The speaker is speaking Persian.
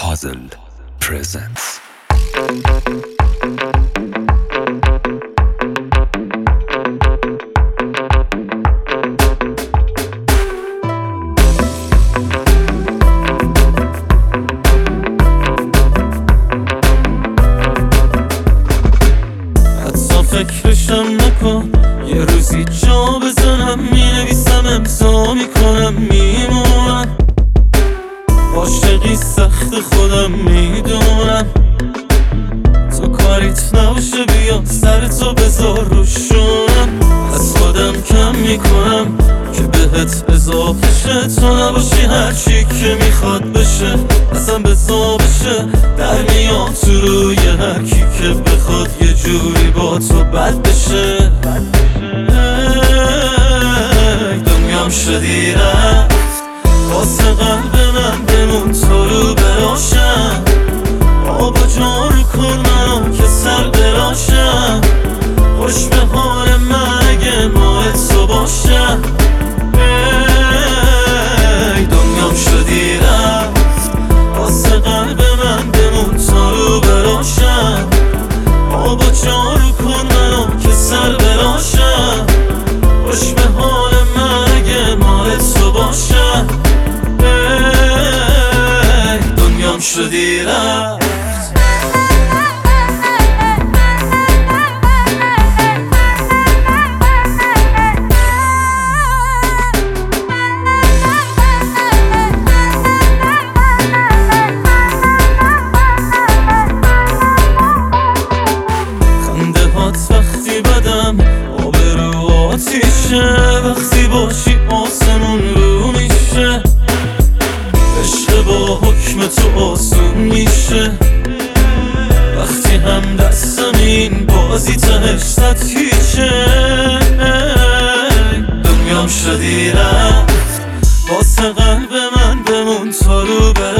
Puzzle presents. فکرشم نکن یه روزی جا بزنم، مینویسم امضا میکنم میمونم. عاشقی سخت خودم میدونم، تو کاریت نباشه بیا سر تو بذار روشونم. از خودم کم میکنم که بهت اضافه شه، تو نباشی هرچی که میخواد بشه اصلا بزا بشه. در میام تو روی هرکی که بخواد یه جوری با تو بد بشه. دنیام شدی رفت واسه قلب من، بمون تو رو براشم. آب و جارو کن منو که سر براشم. خوش به حال من اگه ماه تو باشم. دنیام شدی رفت واسه قلب من، بمون تو رو براشم. آب و جارو کن منو که سر براشم. خوش به حال من اگه مال تو باشم. دنیام شدی رفت. وقتی بدم آبرو آتیشه، وقتی باشی آسمون رو میشه. عشق با حکم تو آسون میشه، وقتی هم دستم این بازی تهش سطحیشه. دنیام شدی رفت واسه قلب من، بمون تو رو